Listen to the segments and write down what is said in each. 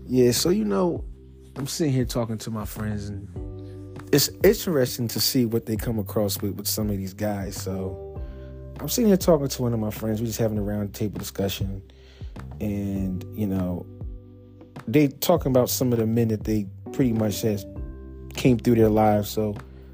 Yeah, so I'm sitting here talking to my friends, and it's interesting to see what they come across with some of these guys. So I'm sitting here talking to one of my friends. We're just having a round table discussion, and they talking about some of the men that they pretty much came through their lives. So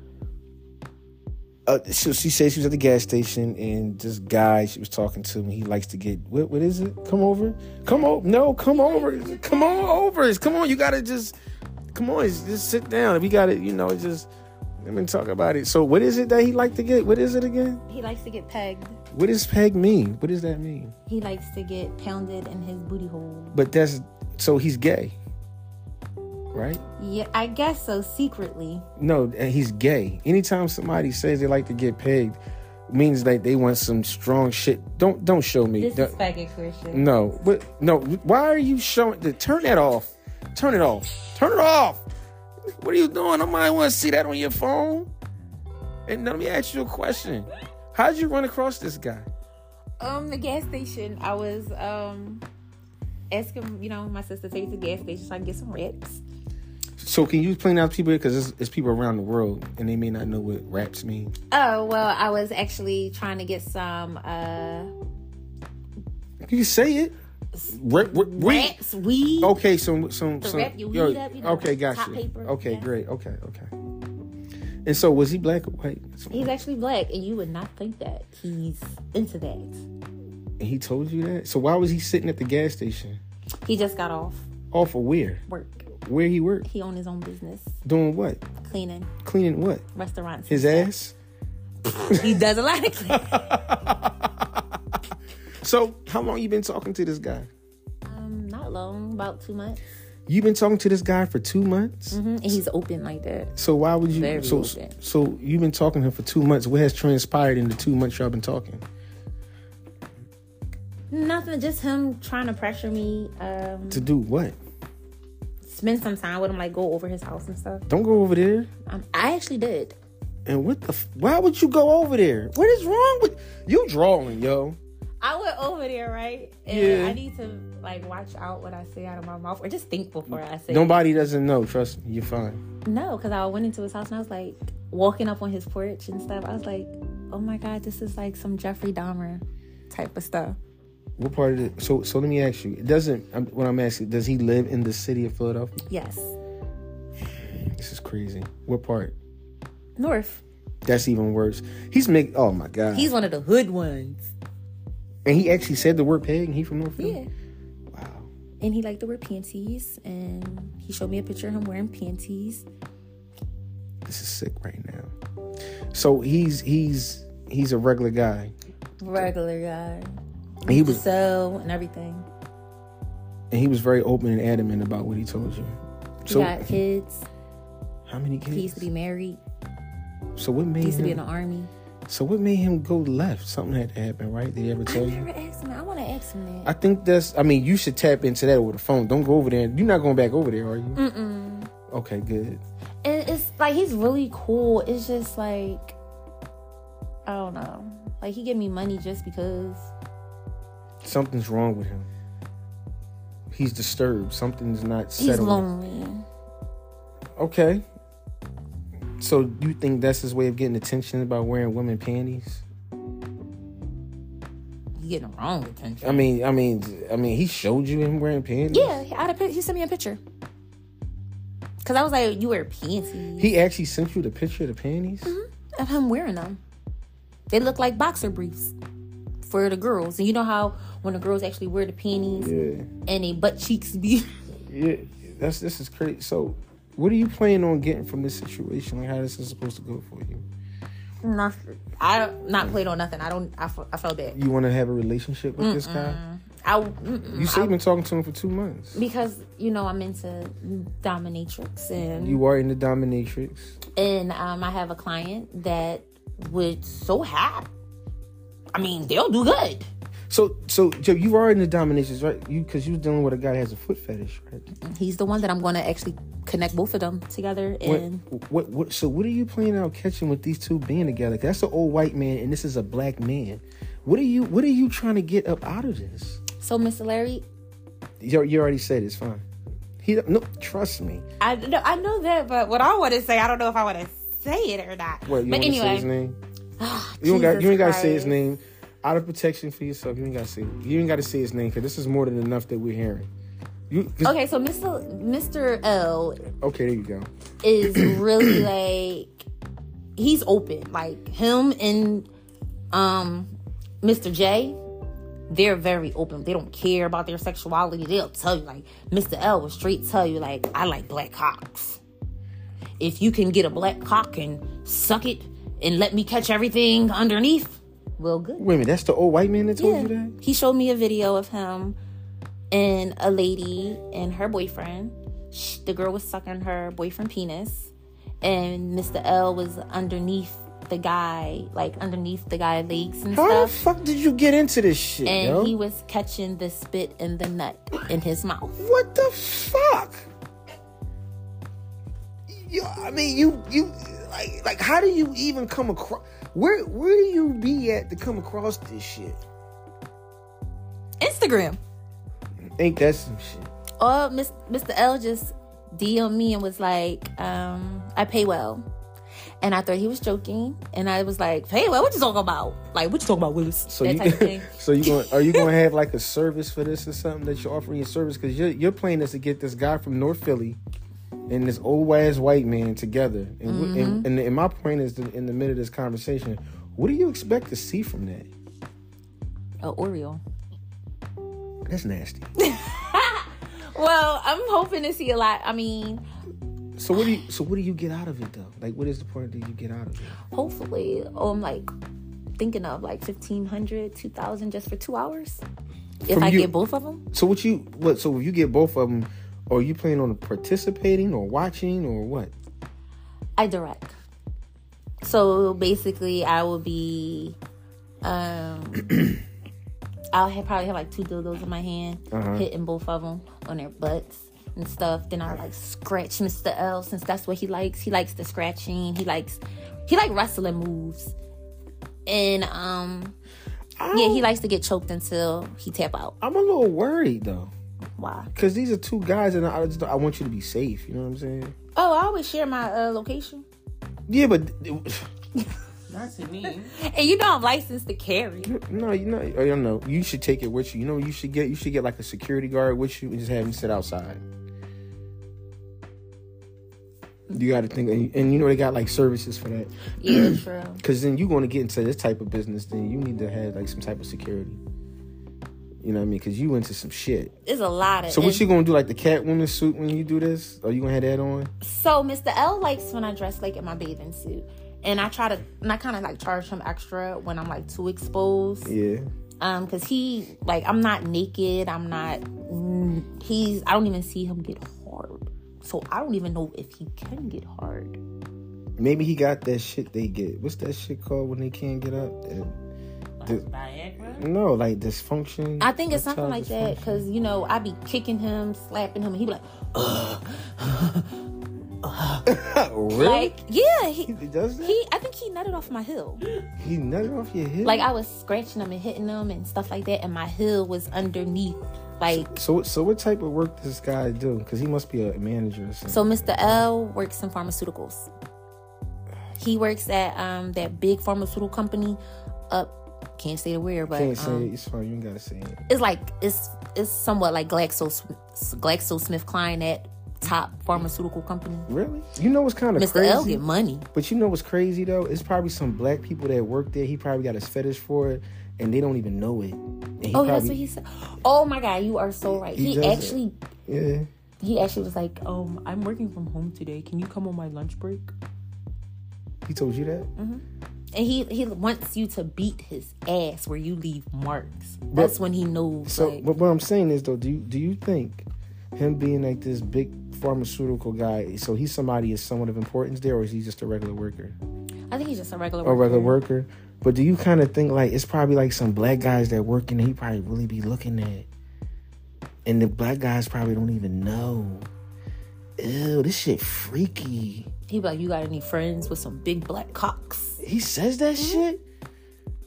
she said she was at the gas station, and this guy she was talking to, he likes to get, what is it? Come over. Come on over. Come on over. Come on, you gotta just, come on, just sit down. We gotta, just, let me talk about it. So what is it that he liked to get? What is it again? He likes to get pegged. What does peg mean? What does that mean? He likes to get pounded in his booty hole. But so he's gay, right? Yeah, I guess so, secretly. No, he's gay. Anytime somebody says they like to get pegged, means that they want some strong shit. Don't show me. This is faggot Christian. No, but no. Why are you showing? Turn that off. Turn it off. Turn it off. What are you doing? I might want to see that on your phone. And let me ask you a question. How'd you run across this guy? The gas station. I was asking, my sister to take me to the gas station so I can get some wraps. So can you explain that to people? Because it's people around the world and they may not know what wraps mean. Oh, well, I was actually trying to get some... You can say it. Wraps, weed. Okay, some wrap your weed up, okay, gotcha. Top paper. Okay, yeah. Great. Okay. And so was he black or white? He's actually black, and you would not think that. He's into that. And he told you that? So why was he sitting at the gas station? He just got off. Off of where? Work. Where he work? He owned his own business. Doing what? Cleaning. Cleaning what? Restaurants. His ass? He does a lot of cleaning. So, how long you been talking to this guy? Not long. About 2 months. You've been talking to this guy for 2 months? Mm-hmm. And he's open like that. So why would you... Very open. So you've been talking to him for 2 months. What has transpired in the 2 months y'all been talking? Nothing. Just him trying to pressure me. To do what? Spend some time with him, like go over his house and stuff. Don't go over there. I actually did. And why would you go over there? What is wrong with... You drawing, yo. I went over there, right? And yeah. I need to, like, watch out what I say out of my mouth. Or just think before I say Nobody doesn't know. Trust me. You're fine. No, because I went into his house and I was, like, walking up on his porch and stuff. I was like, oh, my God, this is, like, some Jeffrey Dahmer type of stuff. What part of it? So let me ask you. What I'm asking, does he live in the city of Philadelphia? Yes. This is crazy. What part? North. That's even worse. Oh, my God. He's one of the hood ones. And he actually said the word peg, and he from North Philly? Yeah. Wow. And he liked to wear panties, and he showed me a picture of him wearing panties. This is sick right now. So he's a regular guy. Regular guy. And he was and everything. And he was very open and adamant about what he told you. He got kids. How many kids? He used to be married. So what made him... He used to be in the army. So what made him go left? Something had to happen, right? Did he ever tell you? I never asked him that. I want to ask him that. I think you should tap into that over the phone. Don't go over there. You're not going back over there, are you? Mm-mm. Okay, good. And it's like, he's really cool. It's just like, I don't know. Like, he give me money just because. Something's wrong with him. He's disturbed. Something's not settling. He's lonely. Okay. So you think that's his way of getting attention about wearing women panties? You getting the wrong attention. I mean, he showed you him wearing panties? Yeah, he sent me a picture. Because I was like, you wear panties. He actually sent you the picture of the panties? Mm-hmm. Of him wearing them. They look like boxer briefs for the girls. And you know how when the girls actually wear the panties and they butt cheeks be... Yeah, this is crazy. So... what are you planning on getting from this situation? Like, how this is supposed to go for you? Nothing. I'm not playing on nothing. I felt bad. You want to have a relationship with this guy? You say you've been talking to him for 2 months. Because, I'm into dominatrix. And you are into dominatrix. And I have a client that would so happy. I mean, they'll do good. So Joe, you are into dominatrix, right? Because you was dealing with a guy that has a foot fetish, right? He's the one that I'm going to actually connect both of them together. And So what are you planning on catching with these two being together? That's an old white man, and this is a black man. What are you trying to get up out of this? So, Mr. Larry, you already said it's fine. No, trust me. I know that, but what I want to say, I don't know if I want to say it or not. What, you but want anyway, to say his name? You ain't got to say his name. Out of protection for yourself, you ain't got to say his name, because this is more than enough that we're hearing. Okay, so Mr. L. Okay, there you go. Is really like, he's open. Like him and Mr. J, they're very open. They don't care about their sexuality. They'll tell you, like, Mr. L will straight tell you, like, I like black cocks. If you can get a black cock and suck it and let me catch everything underneath, well, good. Wait a minute, that's the old white man that told you that? He showed me a video of him and a lady and her boyfriend. The girl was sucking her boyfriend penis, and Mr. L was underneath the guy legs and stuff. How the fuck did you get into this shit, and he was catching the spit and the nut in his mouth. What the fuck? I mean, you like how do you even come across? Where do you be at to come across this shit? Instagram. Ain't that some shit? Oh, Mr. L just DM'd me and was like, I pay well. And I thought he was joking. And I was like, hey, what you talking about? Like, what you talking about, Willis? So that type of thing. So are you going to have like a service for this or something that you're offering your service? Because your plan is to get this guy from North Philly and this old ass white man together. And my point is, in the middle of this conversation, what do you expect to see from that? Oreo. That's nasty. Well, I'm hoping to see a lot. I mean, so what do you get out of it though? Like, what is the point that you get out of it? Hopefully, I'm like thinking of like $1,500, $2,000 just for 2 hours. If I get both of them. So So if you get both of them, are you planning on participating or watching or what? I direct. So basically, I will be. I'll probably have like 2 dildos in my hand, hitting both of them on their butts and stuff. Then I like scratch Mr. L, since that's what he likes. He likes the scratching. He like wrestling moves, and he likes to get choked until he tap out. I'm a little worried though. Why? Because these are 2 guys, and I want you to be safe. You know what I'm saying? Oh, I always share my location. Yeah, but. Not to me. And you know I'm licensed to carry. No, you know. You should take it with you. You know what you should get? You should get like a security guard with you and just have him sit outside. You got to think, and you know they got like services for that. Yeah, true. Because then you're going to get into this type of business, then you need to have like some type of security. You know what I mean? Because you into some shit. It's a lot of. So what you gonna do, like the Catwoman suit when you do this? Or you gonna have that on? So Mr. L likes when I dress like in my bathing suit. And I kind of like charge him extra when I'm like too exposed. Yeah. Cause he like, I'm not naked. I don't even see him get hard. So I don't even know if he can get hard. Maybe he got that shit they get. What's that shit called when they can't get up? Viagra? No, like dysfunction. I think it's something like that. Cause you know, I be kicking him, slapping him, and he be like, Really? Like, yeah, he does that? I think he nutted off my heel. He nutted off your heel? Like, I was scratching him and hitting him and stuff like that, and my heel was underneath. Like, so what type of work does this guy do? Because he must be a manager or something. So Mr. L works in pharmaceuticals. He works at that big pharmaceutical company up. Can't say the where, but can't say it. It's fine. You ain't gotta say it. It's like it's somewhat like GlaxoSmithKline, that top pharmaceutical company. Really? You know what's kind of crazy? Mr. L get money. But you know what's crazy though? It's probably some black people that work there. He probably got his fetish for it, and they don't even know it. That's what he said. Oh my God, you are so right. He actually was like, I'm working from home today. Can you come on my lunch break? He told you that? Mm-hmm. And he wants you to beat his ass where you leave marks. That's when he knows. So, but what I'm saying is though, do you think him being like this big pharmaceutical guy, so he's somebody of somewhat of importance there, or is he just a regular worker? I think he's just a regular worker. A regular worker. But do you kind of think like it's probably like some black guys that work and he probably really be looking at, and the black guys probably don't even know. Ew, this shit freaky. He be like, you got any friends with some big black cocks? He says that shit?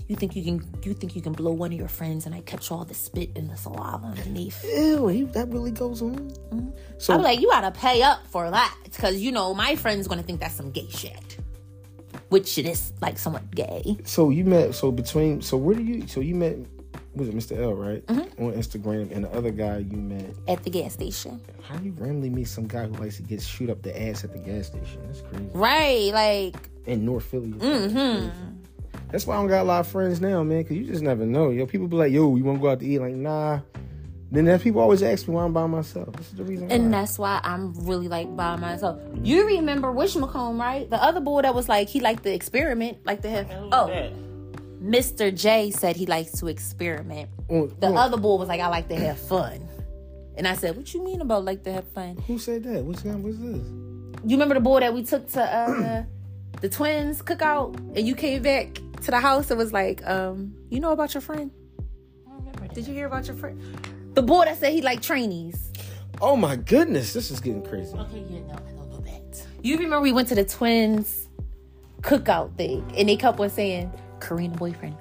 You think you can blow one of your friends and I catch all the spit and the saliva underneath? Ew, that really goes on. Mm-hmm. So I'm like, you gotta pay up for that because my friend's gonna think that's some gay shit, which it is like somewhat gay. So you met. So you met. Was it Mr. L, right? Mm-hmm. On Instagram, and the other guy you met at the gas station. How do you randomly meet some guy who likes to get shoot up the ass at the gas station? That's crazy. Right, like in North Philly. That's why I don't got a lot of friends now, man, because you just never know. Yo, people be like, yo, you want to go out to eat? Like, nah. Then there's people always ask me why I'm by myself. This is the reason why. And that's why I'm really like by myself. You remember Wishmacombe, right? The other boy that was like, he liked to experiment, like to have. Mr. J said he likes to experiment. The other boy was like, I like to have fun. And I said, what you mean about like to have fun? Who said that? Which guy was this? You remember the boy that we took to the twins cookout and you came back to the house and was like, you know about your friend? I don't remember that. Did you hear about your friend? The boy that said he liked trainees. Oh my goodness, this is getting crazy. Okay, yeah, no, I don't know that. You remember we went to the twins cookout thing and they kept on saying, Karina boyfriend.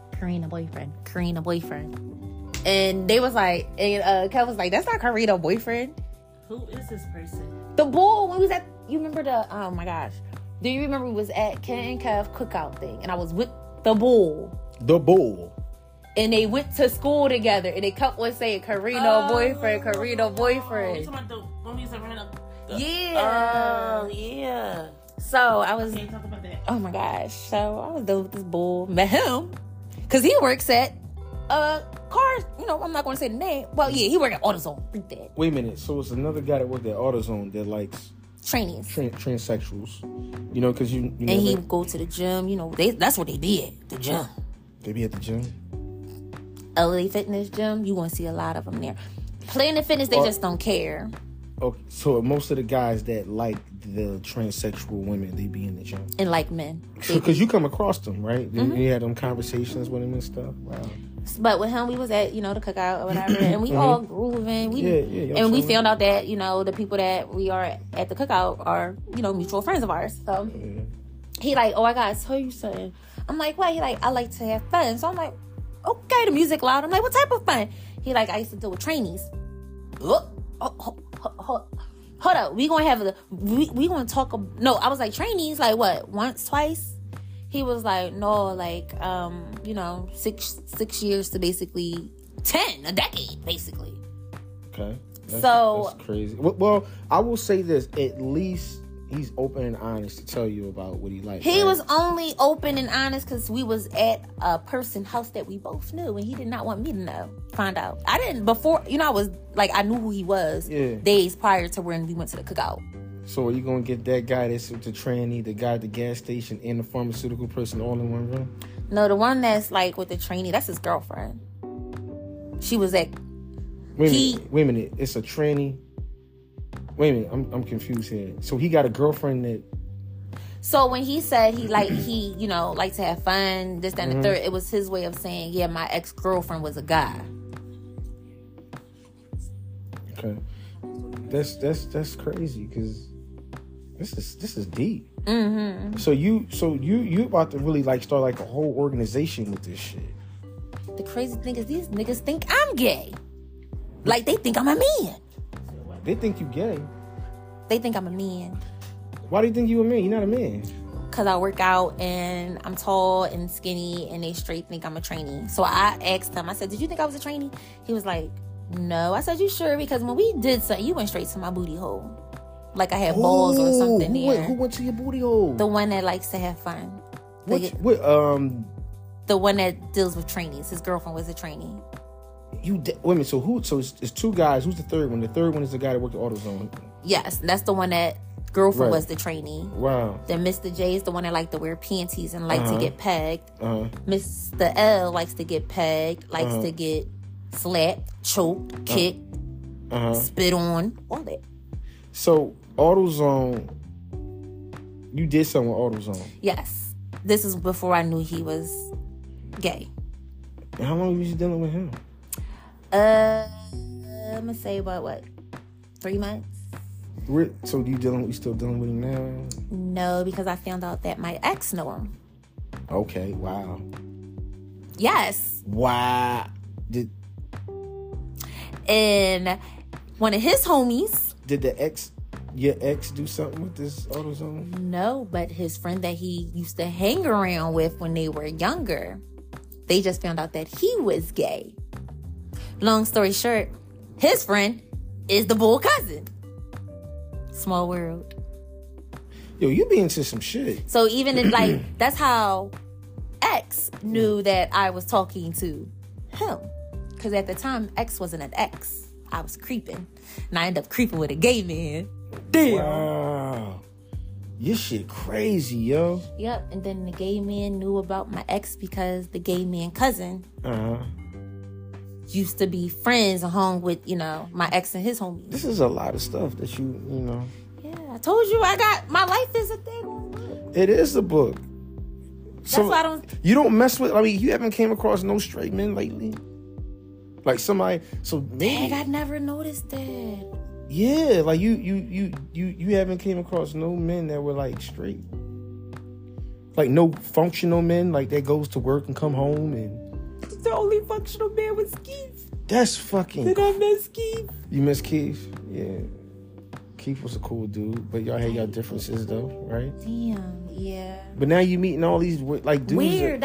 And they was like, and Kev was like, that's not Karina boyfriend. Who is this person? The bull, when we was at, you remember oh my gosh. Do you remember we was at Ken and Kev cookout thing and I was with the bull. The bull. And they went to school together and they kept on saying Karina boyfriend. You talking about the one we used to run up? Yeah. Oh, yeah. So I was, Can't talk about that. oh my gosh. So I was done with this bull. Met him. Because he works at cars. I'm not going to say the name. Well, yeah, he worked at AutoZone. Freak that. Wait a minute. So it's another guy that worked at AutoZone that likes trainees. Transsexuals. Because you and he would go to the gym. That's what they be at, the gym. They be at the gym? LA Fitness gym. You want to see a lot of them there. Planet Fitness, they just don't care. Okay, so most of the guys that like the transsexual women, they be in the gym. And like men. Because you come across them, right? Mm-hmm. You had them conversations with them and stuff. Wow. But with him, we was at, the cookout or whatever, and we all grooving. We found out that, the people that we are at the cookout are, mutual friends of ours. So he like, oh, I gotta tell you something. I'm like, what? He like, I like to have fun. So I'm like, okay, the music loud. I'm like, what type of fun? He like, I used to deal with trainees. Hold up, we gonna talk. No, I was like, trainees, like what? Once, twice? He was like, no, like 6 years to basically 10, a decade, basically. Okay, that's crazy. Well, I will say this: at least he's open and honest to tell you about what he likes. He was only open and honest because we was at a person's house that we both knew, and he did not want me to find out. I didn't before. I was like, I knew who he was days prior to when we went to the cookout. So are you gonna get that guy that's the tranny, the guy at the gas station, and the pharmaceutical person all in one room? No, the one that's like with the trainee, that's his girlfriend. She was at. Wait a minute. It's a tranny. Wait a minute, I'm confused here. So he got a girlfriend that. So when he said he liked to have fun, this, that, and the third, it was his way of saying, yeah, my ex-girlfriend was a guy. Okay, that's crazy because this is deep. Mm-hmm. So you about to really start like a whole organization with this shit. The crazy thing is these niggas think I'm gay, like they think I'm a man. They think you gay. They think I'm a man. Why do you think you a man? You're not a man. Because I work out and I'm tall and skinny and they straight think I'm a trainee. So I asked him, I said, did you think I was a trainee? He was like, no. I said, you sure? Because when we did something, you went straight to my booty hole. Like I had balls or something there. Who went to your booty hole? The one that likes to have fun. The one that deals with trainees. His girlfriend was a trainee. Wait a minute, so it's two guys. Who's the third one? The third one is the guy that worked at AutoZone. Yes, that's the one that girlfriend was the trainee. Wow. Then Mr. J is the one that liked to wear panties and like to get pegged. Mr. L likes to get pegged, likes to get slapped, choked, kicked, spit on, all that. So AutoZone, you did something with AutoZone. Yes. This is before I knew he was gay. And how long was you dealing with him? I'm gonna say about what? 3 months. So you still dealing with him now? No, because I found out that my ex knew him. Okay, wow. Yes. Wow. And one of his homies. Did your ex do something with this AutoZone? No, but his friend that he used to hang around with when they were younger, they just found out that he was gay. Long story short, his friend is the bull cousin. Small world. Yo, you be into some shit. So even if, like, that's how X knew that I was talking to him. Because at the time, X wasn't an X. I was creeping. And I ended up creeping with a gay man. Damn. Wow. Your shit crazy, yo. Yep. And then the gay man knew about my ex because the gay man cousin used to be friends and hung with, my ex and his homies. This is a lot of stuff that you know. Yeah, I told you my life is a thing. It is a book. That's why I don't... You don't mess with... I mean, you haven't came across no straight men lately? Like somebody... So maybe... Dang, I never noticed that. Yeah, like you haven't came across no men that were like straight. Like no functional men, like that goes to work and come home and... The only functional man was Keith. That's fucking... Did I miss Keith? You miss Keith? Yeah. Keith was a cool dude, but y'all had y'all differences though, right? Damn, yeah. But now you meeting all these like dudes. Weird.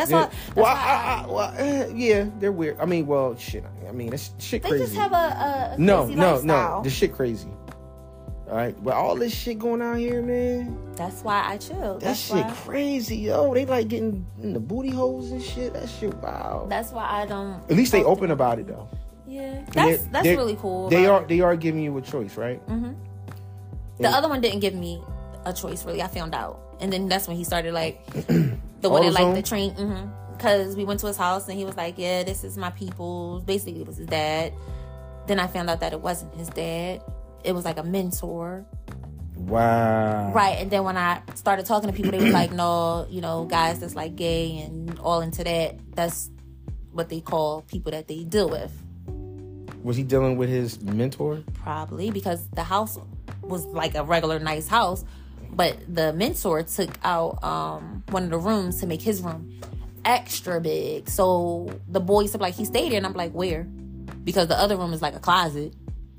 Yeah, they're weird. I mean, well, shit. I mean, that's shit crazy. They just have a no. lifestyle. The shit crazy. All right, but all this shit going on here, man. That's why I chill. That shit crazy, yo. They like getting in the booty holes and shit. That shit, wow. That's why I don't. At least they open about it though. Yeah, that's really cool. They are giving you a choice, right? Mm-hmm. The other one didn't give me a choice, really. I found out. And then that's when he started, like, the one that, like, the train. Because we went to his house, and he was like, yeah, this is my people. Basically, it was his dad. Then I found out that it wasn't his dad. It was, like, a mentor. Wow. Right. And then when I started talking to people, they were like, no, guys that's, like, gay and all into that, that's what they call people that they deal with. Was he dealing with his mentor? Probably, because the house was like a regular nice house, but the mentor took out one of the rooms to make his room extra big. So the boy used to be like, he stayed there, and I'm like, where? Because the other room is like a closet.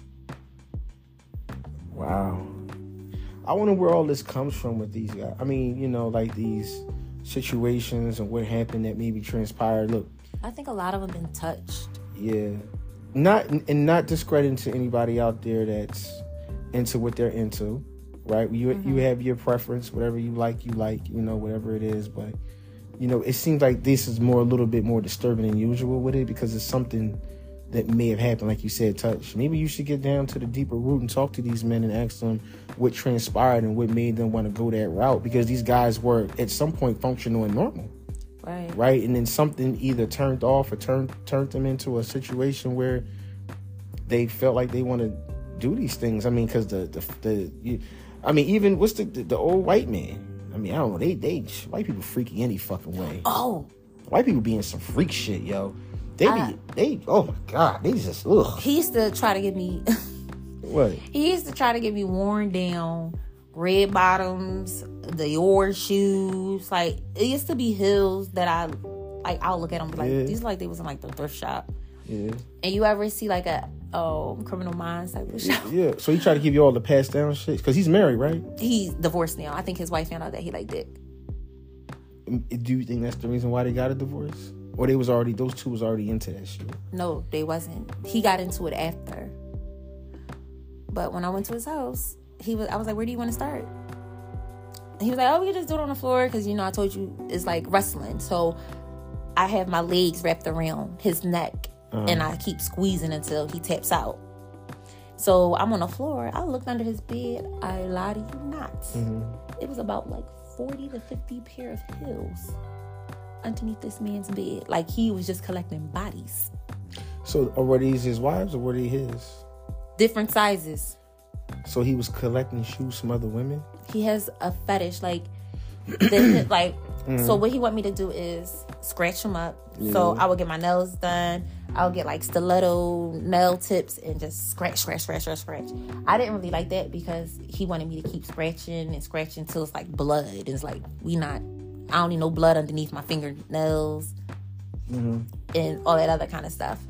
Wow. I wonder where all this comes from with these guys. I mean, like these situations and what happened that maybe transpired. Look, I think a lot of them been touched. Yeah. Not discrediting to anybody out there that's into what they're into, right? You have your preference, whatever you like, whatever it is. But, it seems like this is a little bit more disturbing than usual with it because it's something that may have happened, like you said, touch. Maybe you should get down to the deeper root and talk to these men and ask them what transpired and what made them want to go that route because these guys were at some point functional and normal. Right. And then something either turned off or turned them into a situation where they felt like they want to do these things. I mean, because even what's the old white man? I mean, I don't know. They white people freaky any fucking way. Oh, white people be in some freak shit, yo. Oh my god, they just ugh. He used to try to get me. What? He used to try to get me worn down, red bottoms, Dior shoes. Like it used to be heels that I'll look at them like these like they was in like the thrift shop. Yeah. And you ever see like a Criminal Minds type of show? Yeah. So he tried to give you all the passed down shit because he's married, right? He's divorced now. I think his wife found out that he liked dick. Do you think that's the reason why they got a divorce? Or those two was already into that shit? No, they wasn't. He got into it after. But when I went to his house, I was like, where do you want to start? And he was like, oh, we can just do it on the floor because, I told you it's like wrestling. So I have my legs wrapped around his neck and I keep squeezing until he taps out. So I'm on the floor. I looked under his bed. I lie to you not. Mm-hmm. It was about like 40 to 50 pair of heels underneath this man's bed. Like he was just collecting bodies. So were these his wives or were they his? Different sizes. So he was collecting shoes from other women? He has a fetish. Like, So what he want me to do is scratch them up. Yeah. So I would get my nails done. I would get like stiletto nail tips and just scratch. I didn't really like that because he wanted me to keep scratching until it's like blood. It's like I don't need no blood underneath my fingernails. and all that other kind of stuff.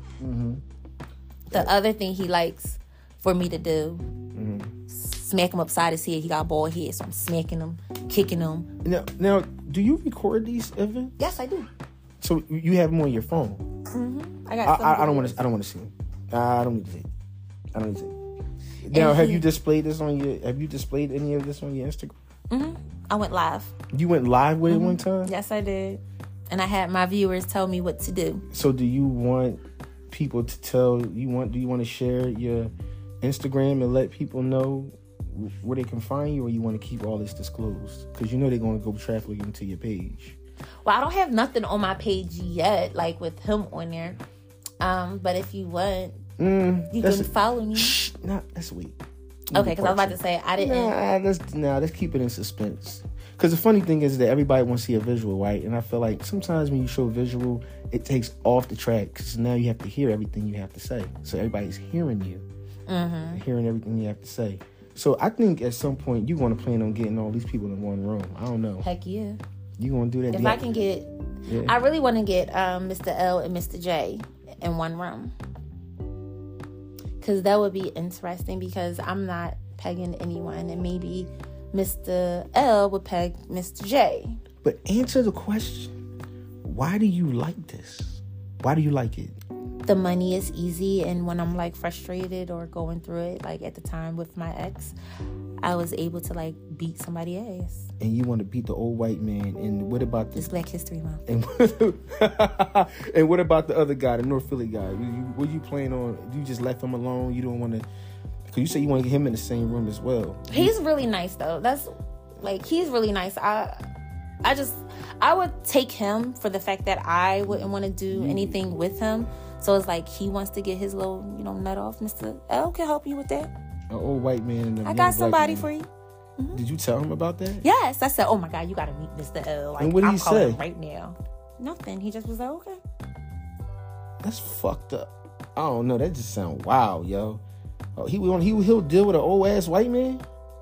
The other thing he likes for me to do, smack him upside his head. He got a bald head, so I'm smacking him, kicking him. Now, do you record these, Evan? Yes, I do. So you have them on your phone? I got. I don't want to. I don't want to see them. I don't need to see. I don't need to see. Now, have you displayed this on your? Have you displayed any of this on your Instagram? I went live. You went live with it one time? Yes, I did. And I had my viewers tell me what to do. So, do you want people to tell you? Do you want to share your Instagram and let people know where they can find you, or you want to keep all this disclosed? Because you know they're going to go traffic into your page. Well, I don't have nothing on my page yet, like with him on there. But if you want, you can follow me. That's weak. Okay, because I was about to say I didn't. Let's keep it in suspense. Because the funny thing is that everybody wants to see a visual, right? And I feel like sometimes when you show visual, it takes off the track. Because now you have to hear everything you have to say. So everybody's hearing you, hearing everything you have to say. So I think at some point you're going to plan on getting all these people in one room. I don't know. Heck yeah. You gonna do that? If I can get, I really want to get Mr. L and Mr. J in one room, because that would be interesting. Because I'm not pegging anyone, and maybe Mr. L would peg Mr. J. But answer the question: why do you like this? Why do you like it? The money is easy, and when I'm like frustrated or going through it, like at the time with my ex, I was able to like beat somebody's ass. And you want to beat the old white man. And what about this Black History Month? And what about the other guy, the North Philly guy? What you plan on? You just left him alone? You don't want to? Because you say you want to get him in the same room as well. He's really nice though. That's like, he's really nice. I would take him for the fact that I wouldn't want to do anything with him. So it's like he wants to get his little, nut off. Mr. L can help you with that. An old white man and I got somebody for you. Did you tell him about that? Yes. I said, oh my God, you got to meet Mr. L. Like, and what did he say? Him right now. Nothing. He just was like, okay. That's fucked up. I don't know. That just sound wild, yo. Oh, he'll deal with an old ass white man?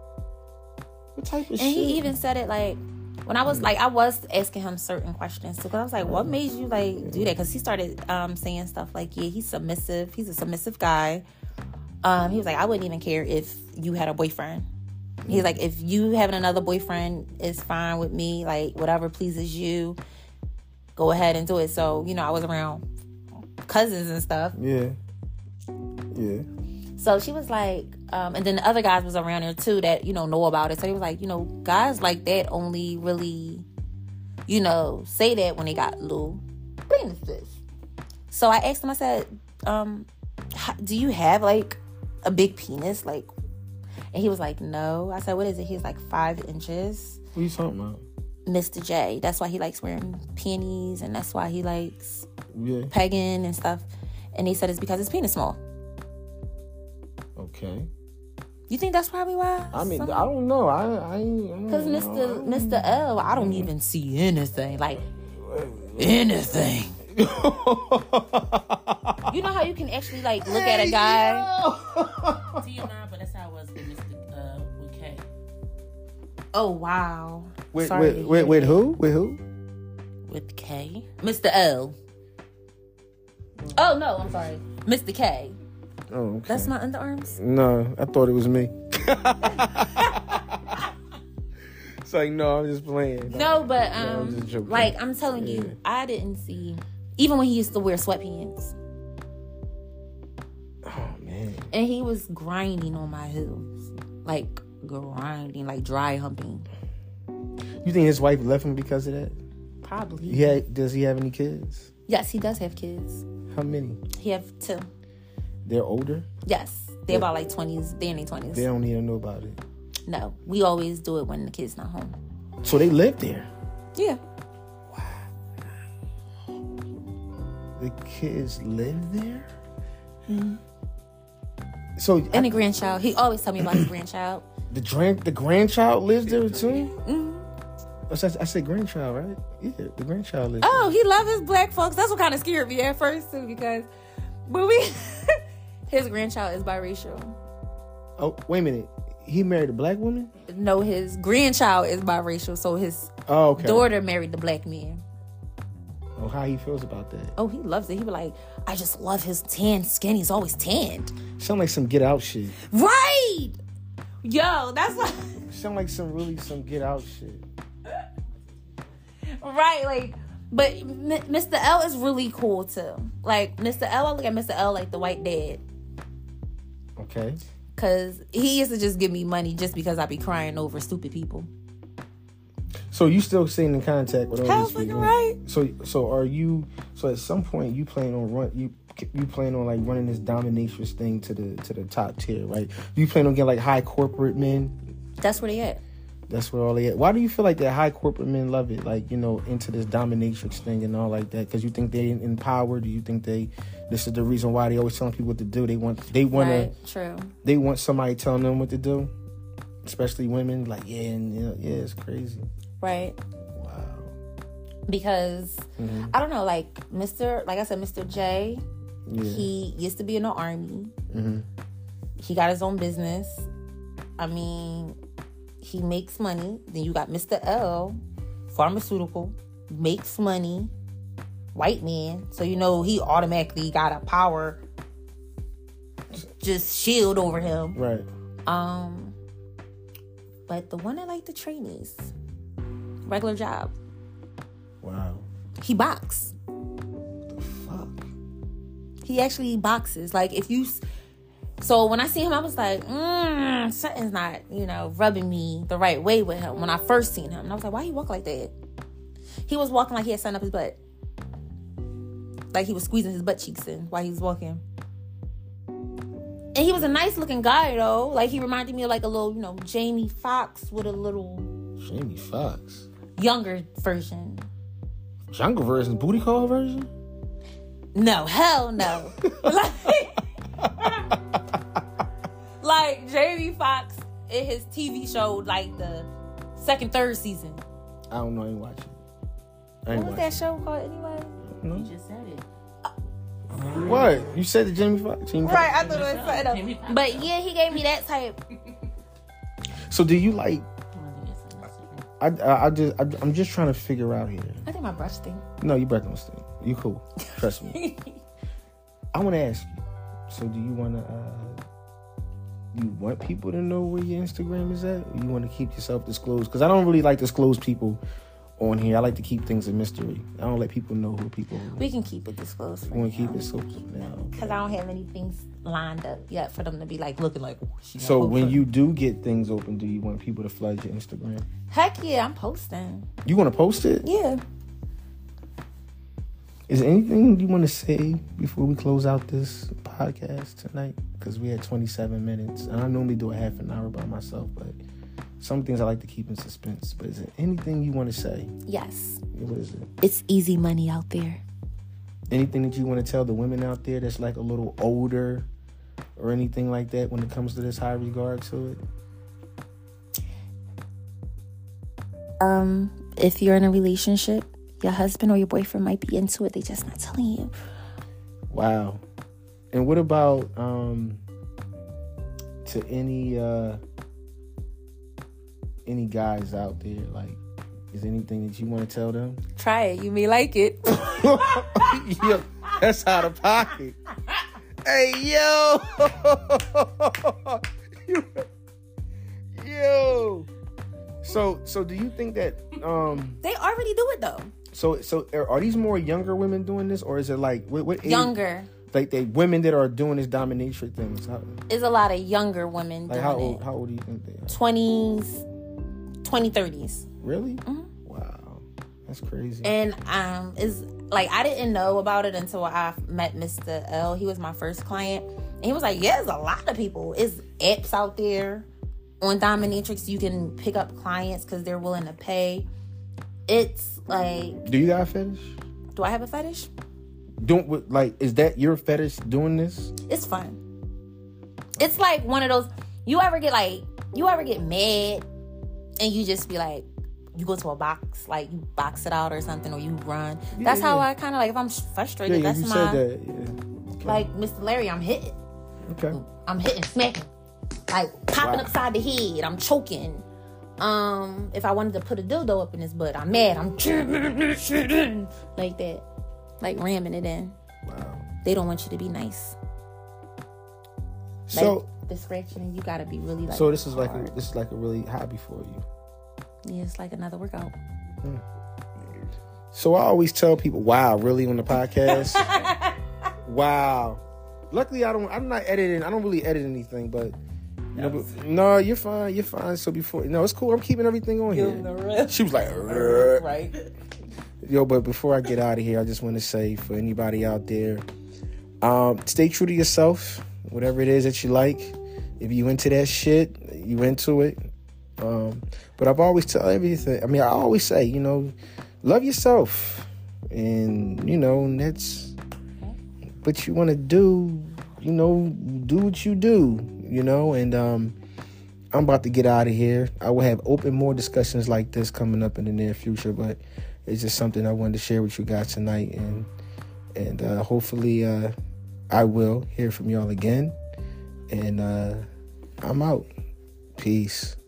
What type of shit? And he even said it like, when I was like, I was asking him certain questions. So I was like, what made you like do that? Because he started saying stuff like, yeah, he's submissive. He's a submissive guy. He was like, I wouldn't even care if you had a boyfriend. He's like, if you having another boyfriend is fine with me. Like, whatever pleases you, go ahead and do it. So, I was around cousins and stuff. Yeah. So she was like, and then the other guys was around there too that, know about it. So he was like, guys like that only really, say that when they got little penises. So I asked him, I said, do you have like a big penis? Like, and he was like, no. I said, what is it? He's like 5 inches. What are you talking about? Mr. J. That's why he likes wearing panties, and that's why he likes pegging and stuff. And he said it's because his penis small. Okay. You think that's probably why? I mean, I don't know. Because Mr. L, I don't even see anything. Like, anything. You know how you can actually like look at a guy? TMI, but that's how it was with K. Oh wow. Wait, who? With who? With K. Mr. L. Oh no, I'm sorry. Mr. K. Oh, okay. That's my underarms? No, I thought it was me. It's like, no, I'm just playing. No, but like I'm telling you, I didn't see. Even when he used to wear sweatpants. Oh, man. And he was grinding on my heels. Like, grinding, like dry humping. You think his wife left him because of that? Probably. Yeah. Does he have any kids? Yes, he does have kids. How many? He have 2. They're older? Yes. They're about like 20s. They're in their 20s. They don't need to know about it. No. We always do it when the kid's not home. So they live there? Yeah. The kids live there? Mm-hmm. So and the grandchild. He always tell me about his grandchild. The grandchild lives there too? Mm-hmm. I said grandchild, right? Yeah, the grandchild lives there. He love his black folks. That's what kind of scared me at first too, because his grandchild is biracial. Oh, wait a minute. He married a black woman? No, his grandchild is biracial, so his daughter married the black man. how he feels about that. Oh, he loves it. He be like, I just love his tan skin. He's always tanned. Sound like some Get Out shit. Right. Yo, that's what. Sound like some Get Out shit. Right, like, but Mr. L is really cool too. Like, Mr. L, I look at Mr. L like the white dad. Okay. Cause he used to just give me money just because I be crying over stupid people. So you still staying in contact with all Hell these fucking people? right. So are you? So at some point you plan on like running this dominatrix thing to the top tier, right? You plan on getting like high corporate men? That's where they at. That's where all they at. Why do you feel like that high corporate men love it? Like, into this dominatrix thing and all like that? Because you think they empowered? Do you think this is the reason why they always telling people what to do? They want right, true. They want somebody telling them what to do, especially women. Like, it's crazy. Right. Wow. Because I don't know, like I said, Mr. J, he used to be in the army. Mm-hmm. He got his own business. I mean, he makes money. Then you got Mr. L, pharmaceutical, makes money, white man. So he automatically got a power just shield over him. Right. But the one that like the trainees, regular job. Wow. He box. The fuck? He actually boxes. Like so when I see him, I was like, something's not, rubbing me the right way with him when I first seen him. And I was like, why he walk like that? He was walking like he had something up his butt. Like he was squeezing his butt cheeks in while he was walking. And he was a nice looking guy though. Like he reminded me of like a little, Jamie Foxx with a little... Jamie Foxx? Younger version. Younger version? Booty call version? No, hell no. Like Jamie Foxx in his TV show, like the second, third season. I don't know. I ain't watching. What was that show called anyway? You just said it. What? You said the Jamie Foxx? Right, I thought it was something else. But yeah, he gave me that type. So do you like... I'm just trying to figure out here. I think my brush thing. No, your breath don't stink. You cool. Trust me. I want to ask you. So do you want to... you want people to know where your Instagram is at? Or you want to keep yourself disclosed? Because I don't really like disclose people on here. I like to keep things a mystery. I don't let people know who people are. We can keep it disclosed for now. We keep it so now. Because I don't have any things lined up yet for them to be like looking like... So when you do get things open, do you want people to flood your Instagram? Heck yeah, I'm posting. You want to post it? Yeah. Is there anything you want to say before we close out this podcast tonight? Because we had 27 minutes. And I normally do a half an hour by myself, but some things I like to keep in suspense. But is there anything you want to say? Yes. What is it? It's easy money out there. Anything that you want to tell the women out there that's like a little older or anything like that when it comes to this high regard to it? If you're in a relationship, your husband or your boyfriend might be into it. They just not telling you. Wow. And what about to any guys out there? Like, is there anything that you want to tell them? Try it. You may like it. Yo, that's out of pocket. Hey, yo. Yo. So do you think that they already do it though? So are these more younger women doing this, or is it like what age? Younger? Like they women that are doing this dominatrix things? There's a lot of younger women like doing it. How old do you think they are? 20s, 30s. Really? Mm-hmm. Wow, that's crazy. And is like I didn't know about it until I met Mr. L. He was my first client, and he was like, "Yeah, there's a lot of people. It's apps out there on dominatrix. You can pick up clients because they're willing to pay." It's like, do you got a fetish? Do I have a fetish? Is that your fetish doing this? It's fun. It's like one of those, you ever get mad and you just be like, you go to a box, like you box it out or something, or you run. Yeah, that's how I kind of like, if I'm frustrated, that's my, said that. Yeah. Okay. Like Mr. Larry, I'm hitting. Okay. I'm hitting, smacking. Like popping upside the head. I'm choking. If I wanted to put a dildo up in his butt, I'm mad. I'm like that. like ramming it in. Wow. They don't want you to be nice. So like, the scratching, you gotta be really like. So this is hard. like a really hobby for you. Yeah, it's like another workout. So I always tell people, wow, really on the podcast? Wow. Luckily I'm not editing. I don't really edit anything, but no, you're fine. You're fine. So it's cool. I'm keeping everything on here. She was like, right. Yo, but before I get out of here, I just want to say for anybody out there, stay true to yourself, whatever it is that you like. If you into that shit, you into it. But I've always tell everything. I mean, I always say, love yourself, and that's what you want to do. Do what you do. And I'm about to get out of here. I will have more discussions like this coming up in the near future, but it's just something I wanted to share with you guys tonight, and hopefully I will hear from y'all again. And I'm out. Peace.